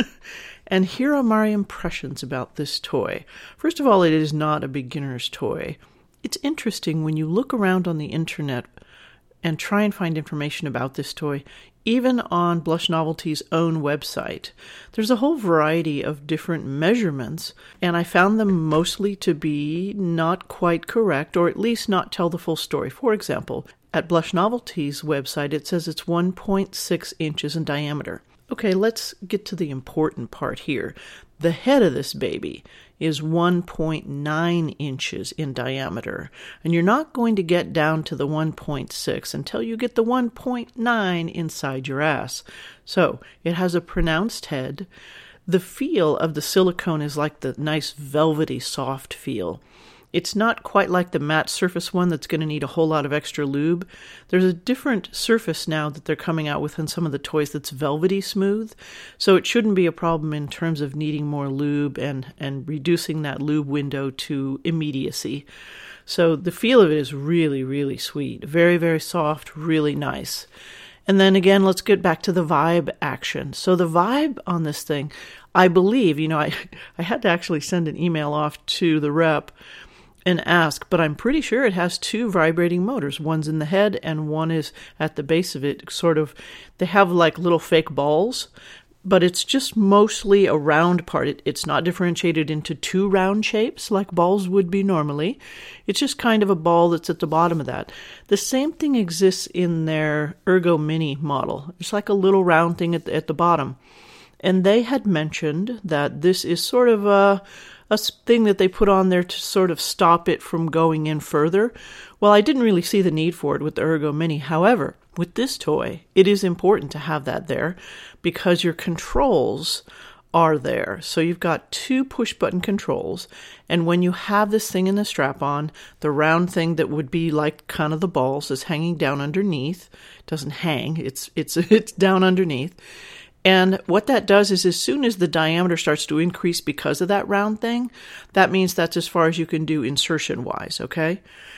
A: And here are my impressions about this toy. First of all, it is not a beginner's toy. It's interesting when you look around on the internet and try and find information about this toy, even on Blush Novelty's own website. There's a whole variety of different measurements, and I found them mostly to be not quite correct, or at least not tell the full story. For example, at Blush Novelty's website, it says it's one point six inches in diameter. Okay, let's get to the important part here. The head of this baby is one point nine inches in diameter, and you're not going to get down to the one point six until you get the one point nine inside your ass. So, it has a pronounced head. The feel of the silicone is like the nice velvety soft feel. It's not quite like the matte surface one that's going to need a whole lot of extra lube. There's a different surface now that they're coming out with in some of the toys that's velvety smooth. So it shouldn't be a problem in terms of needing more lube and, and reducing that lube window to immediacy. So the feel of it is really, really sweet. Very, very soft, really nice. And then again, let's get back to the vibe action. So the vibe on this thing, I believe, you know, I, I had to actually send an email off to the rep and ask, but I'm pretty sure it has two vibrating motors. One's in the head and one is at the base of it. Sort of, they have like little fake balls, but it's just mostly a round part. It, it's not differentiated into two round shapes like balls would be normally. It's just kind of a ball that's at the bottom of that. The same thing exists in their Ergo Mini model. It's like a little round thing at the, at the bottom. And they had mentioned that this is sort of a a thing that they put on there to sort of stop it from going in further. Well, I didn't really see the need for it with the Ergo Mini. However, with this toy, it is important to have that there because your controls are there. So you've got two push-button controls, and when you have this thing in the strap-on, the round thing that would be like kind of the balls is hanging down underneath. It doesn't hang, it's it's it's down underneath. And what that does is as soon as the diameter starts to increase because of that round thing, that means that's as far as you can do insertion-wise, okay?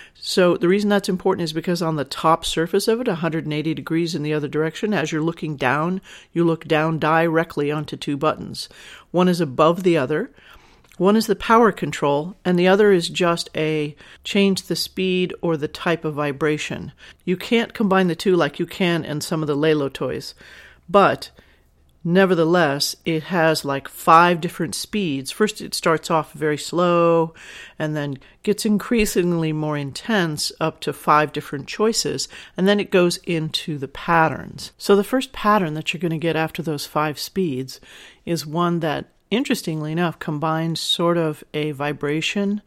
A: So the reason that's important is because on the top surface of it, one hundred eighty degrees in the other direction, as you're looking down, you look down directly onto two buttons. One is above the other. One is the power control, and the other is just a change the speed or the type of vibration. You can't combine the two like you can in some of the Lelo toys, but nevertheless, it has like five different speeds. First, it starts off very slow and then gets increasingly more intense up to five different choices. And then it goes into the patterns. So the first pattern that you're going to get after those five speeds is one that, interestingly enough, combines sort of a vibration,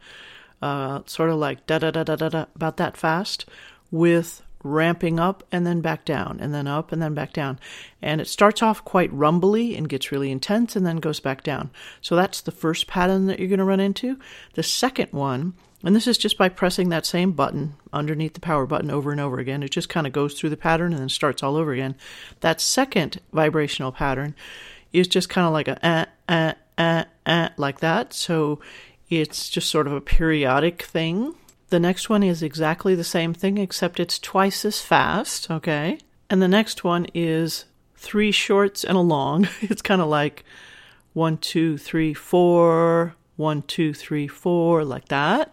A: uh, sort of like da-da-da-da-da-da, about that fast, with ramping up and then back down, and then up and then back down. And it starts off quite rumbly and gets really intense and then goes back down. So that's the first pattern that you're going to run into. The second one And this is just by pressing that same button underneath the power button over and over again. It just kind of goes through the pattern and then starts all over again. That second vibrational pattern is just kind of like a eh, eh, eh, eh, like that. So it's just sort of a periodic thing. The next one is exactly the same thing, except it's twice as fast, okay? And the next one is three shorts and a long. It's kind of like one, two, three, four, one, two, three, four, like that.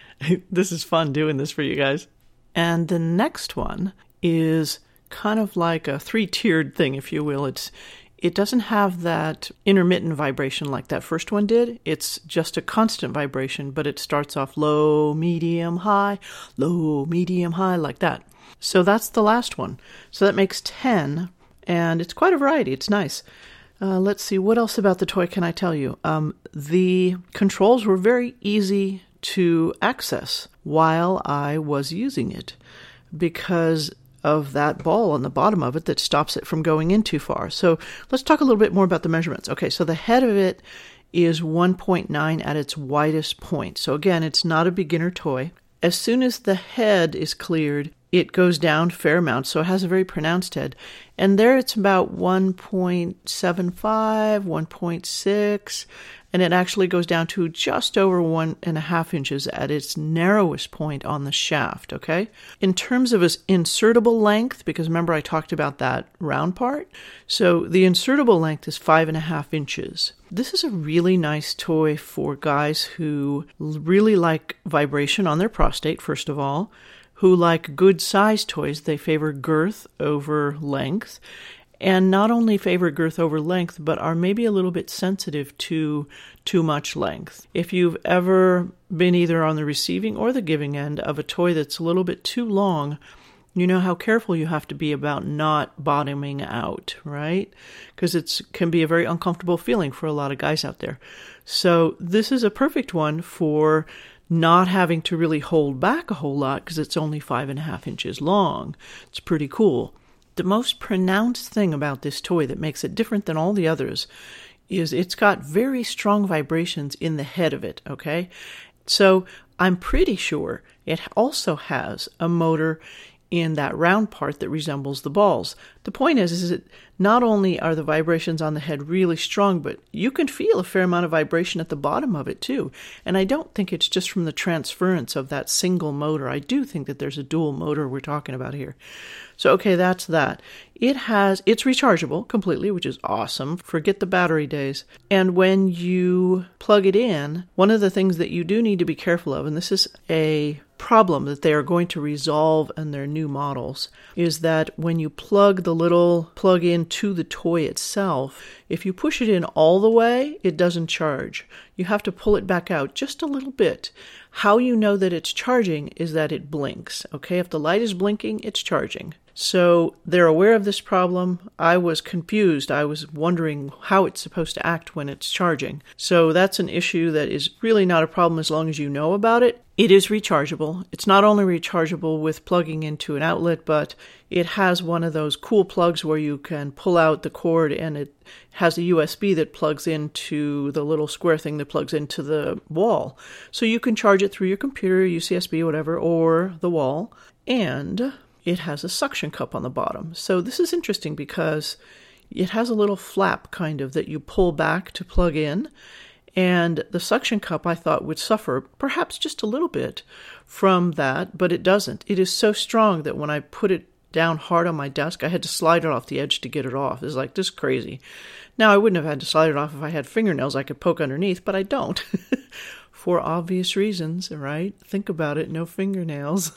A: This is fun doing this for you guys. And the next one is kind of like a three-tiered thing, if you will. It's It doesn't have that intermittent vibration like that first one did. It's just a constant vibration, but it starts off low, medium, high, low, medium, high, like that. So that's the last one. So that makes ten, and it's quite a variety. It's nice. Uh, let's see, what else about the toy can I tell you? Um, the controls were very easy to access while I was using it because of that ball on the bottom of it that stops it from going in too far. So let's talk a little bit more about the measurements. Okay, so the head of it is one point nine at its widest point. So again, it's not a beginner toy. As soon as the head is cleared, it goes down a fair amount, so it has a very pronounced head. And there it's about one point seven five, one point six, and it actually goes down to just over one and a half inches at its narrowest point on the shaft, okay? In terms of its insertable length, because remember I talked about that round part, so the insertable length is five and a half inches. This is a really nice toy for guys who really like vibration on their prostate, first of all, who like good size toys. They favor girth over length, and not only favor girth over length, but are maybe a little bit sensitive to too much length. If you've ever been either on the receiving or the giving end of a toy that's a little bit too long, you know how careful you have to be about not bottoming out, right? Because it can be a very uncomfortable feeling for a lot of guys out there. So this is a perfect one for not having to really hold back a whole lot because it's only five and a half inches long. It's pretty cool. The most pronounced thing about this toy that makes it different than all the others is it's got very strong vibrations in the head of it, okay? So I'm pretty sure it also has a motor in that round part that resembles the balls. The point is, is that not only are the vibrations on the head really strong, but you can feel a fair amount of vibration at the bottom of it too. And I don't think it's just from the transference of that single motor. I do think that there's a dual motor we're talking about here. So, okay, that's that. It has, it's rechargeable completely, which is awesome. Forget the battery days. And when you plug it in, one of the things that you do need to be careful of, and this is a problem that they are going to resolve in their new models, is that when you plug the little plug in to the toy itself, if you push it in all the way, it doesn't charge. You have to pull it back out just a little bit. How you know that it's charging is that it blinks. Okay, if the light is blinking, it's charging. So they're aware of this problem. I was confused. I was wondering how it's supposed to act when it's charging. So that's an issue that is really not a problem as long as you know about it. It is rechargeable. It's not only rechargeable with plugging into an outlet, but it has one of those cool plugs where you can pull out the cord, and it has a U S B that plugs into the little square thing that plugs into the wall. So you can charge it through your computer, U S B, whatever, or the wall. And it has a suction cup on the bottom. So this is interesting because it has a little flap kind of that you pull back to plug in. And the suction cup, I thought, would suffer perhaps just a little bit from that, but it doesn't. It is so strong that when I put it down hard on my desk, I had to slide it off the edge to get it off. It's like, this is crazy. Now, I wouldn't have had to slide it off if I had fingernails I could poke underneath, but I don't. For obvious reasons, right? Think about it, no fingernails.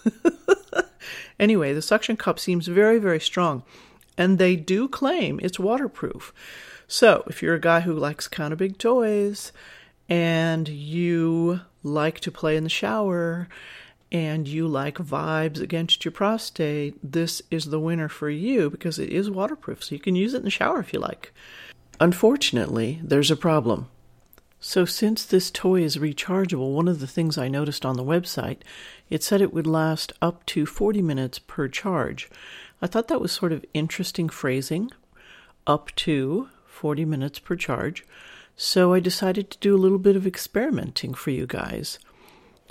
A: Anyway, the suction cup seems very, very strong, and they do claim it's waterproof. So if you're a guy who likes kind of big toys and you like to play in the shower and you like vibes against your prostate, this is the winner for you because it is waterproof, so you can use it in the shower if you like. Unfortunately, there's a problem. So since this toy is rechargeable, one of the things I noticed on the website, it said it would last up to forty minutes per charge. I thought that was sort of interesting phrasing, up to forty minutes per charge. So I decided to do a little bit of experimenting for you guys.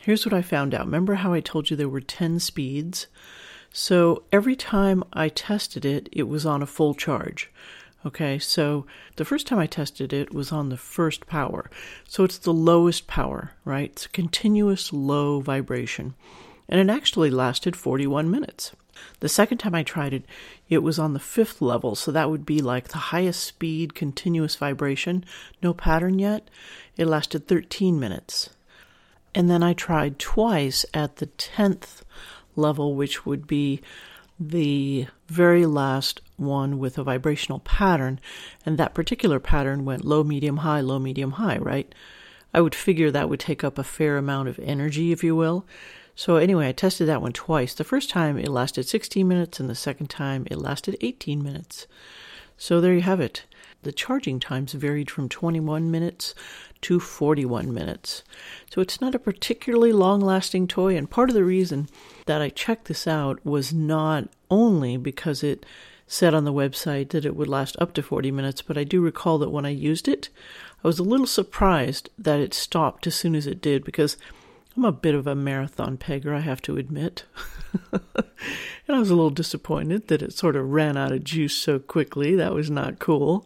A: Here's what I found out. Remember how I told you there were ten speeds? So every time I tested it, it was on a full charge. Okay, so the first time I tested it was on the first power. So it's the lowest power, right? It's a continuous low vibration. And it actually lasted forty-one minutes. The second time I tried it, it was on the fifth level. So that would be like the highest speed continuous vibration. No pattern yet. It lasted thirteen minutes. And then I tried twice at the tenth level, which would be the very last one with a vibrational pattern. And that particular pattern went low, medium, high, low, medium, high, right? I would figure that would take up a fair amount of energy, if you will. So anyway, I tested that one twice. The first time it lasted sixteen minutes, and the second time it lasted eighteen minutes. So there you have it. The charging times varied from twenty-one minutes to forty-one minutes. So it's not a particularly long-lasting toy, and part of the reason that I checked this out was not only because it said on the website that it would last up to forty minutes, but I do recall that when I used it, I was a little surprised that it stopped as soon as it did, because I'm a bit of a marathon pegger, I have to admit. And I was a little disappointed that it sort of ran out of juice so quickly. That was not cool.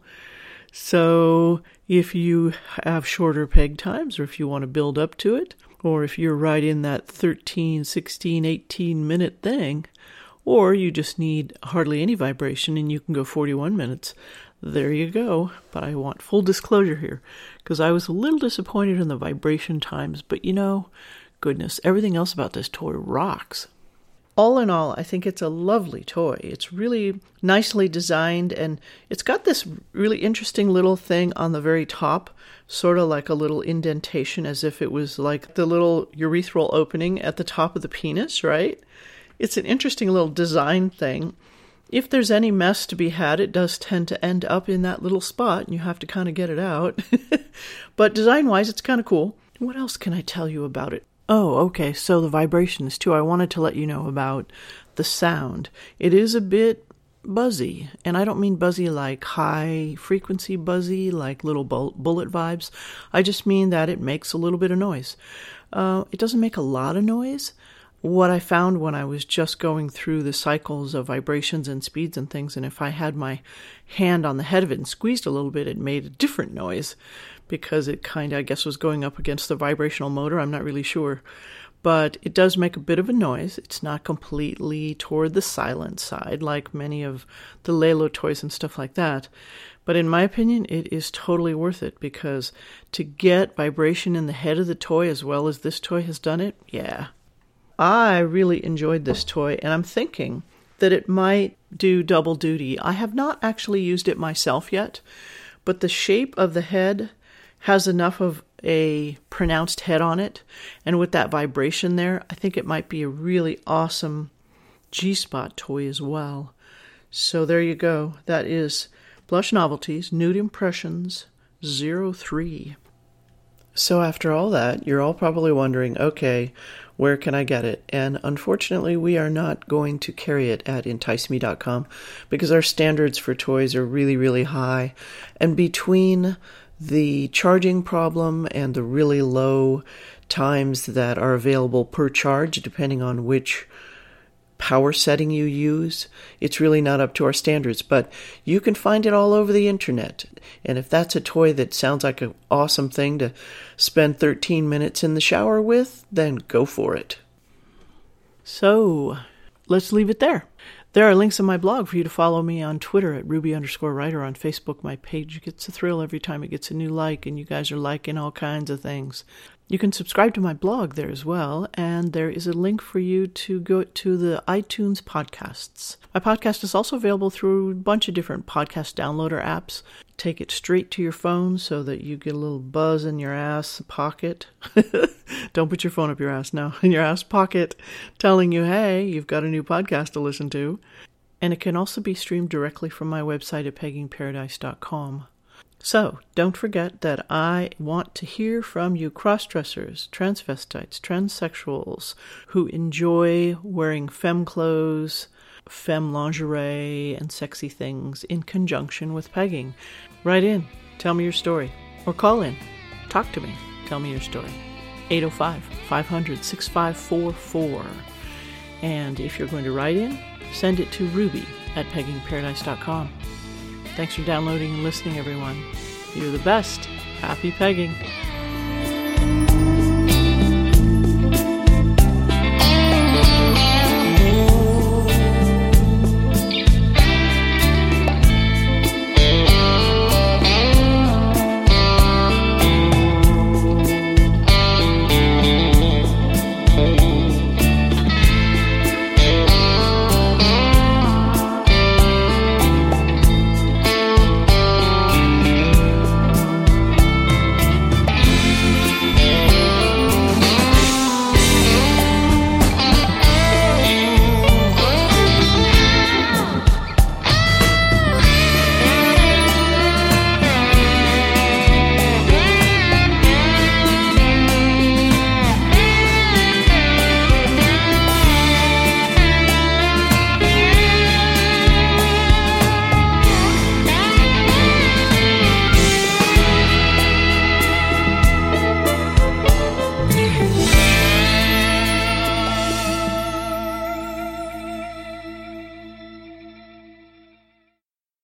A: So if you have shorter peg times, or if you want to build up to it, or if you're right in that thirteen, sixteen, eighteen minute thing, or you just need hardly any vibration and you can go forty-one minutes, there you go. But I want full disclosure here, because I was a little disappointed in the vibration times, but you know, goodness, everything else about this toy rocks. All in all, I think it's a lovely toy. It's really nicely designed, and it's got this really interesting little thing on the very top, sort of like a little indentation, as if it was like the little urethral opening at the top of the penis, right? It's an interesting little design thing. If there's any mess to be had, it does tend to end up in that little spot, and you have to kind of get it out. But design-wise, it's kind of cool. What else can I tell you about it? Oh, okay, so the vibrations, too. I wanted to let you know about the sound. It is a bit buzzy, and I don't mean buzzy like high-frequency buzzy, like little bullet vibes. I just mean that it makes a little bit of noise. Uh, it doesn't make a lot of noise. What I found when I was just going through the cycles of vibrations and speeds and things, and if I had my hand on the head of it and squeezed a little bit, it made a different noise, because it kind of, I guess, was going up against the vibrational motor. I'm not really sure. But it does make a bit of a noise. It's not completely toward the silent side, like many of the Lelo toys and stuff like that. But in my opinion, it is totally worth it, because to get vibration in the head of the toy as well as this toy has done it, yeah. I really enjoyed this toy, and I'm thinking that it might do double duty. I have not actually used it myself yet, but the shape of the head has enough of a pronounced head on it, and with that vibration there, I think it might be a really awesome G-spot toy as well. So there you go. That is Blush Novelties Nude Impressions zero three. So after all that, you're all probably wondering, okay, where can I get it? And unfortunately, we are not going to carry it at entice me dot com, because our standards for toys are really, really high. And between the charging problem and the really low times that are available per charge, depending on which power setting you use, it's really not up to our standards. But you can find it all over the internet. And if that's a toy that sounds like an awesome thing to spend thirteen minutes in the shower with, then go for it. So let's leave it there. There are links in my blog for you to follow me on Twitter at Ruby underscore writer. On Facebook, my page gets a thrill every time it gets a new like, and you guys are liking all kinds of things. You can subscribe to my blog there as well, and there is a link for you to go to the iTunes podcasts. My podcast is also available through a bunch of different podcast downloader apps. Take it straight to your phone so that you get a little buzz in your ass pocket. Don't put your phone up your ass now, in your ass pocket, telling you, hey, you've got a new podcast to listen to. And it can also be streamed directly from my website at pegging paradise dot com. So, don't forget that I want to hear from you cross-dressers, transvestites, transsexuals who enjoy wearing femme clothes, femme lingerie, and sexy things in conjunction with pegging. Write in, tell me your story, or call in, talk to me, tell me your story. eight oh five, five hundred, six five four four. And if you're going to write in, send it to ruby at pegging paradise dot com. Thanks for downloading and listening, everyone. You're the best. Happy pegging.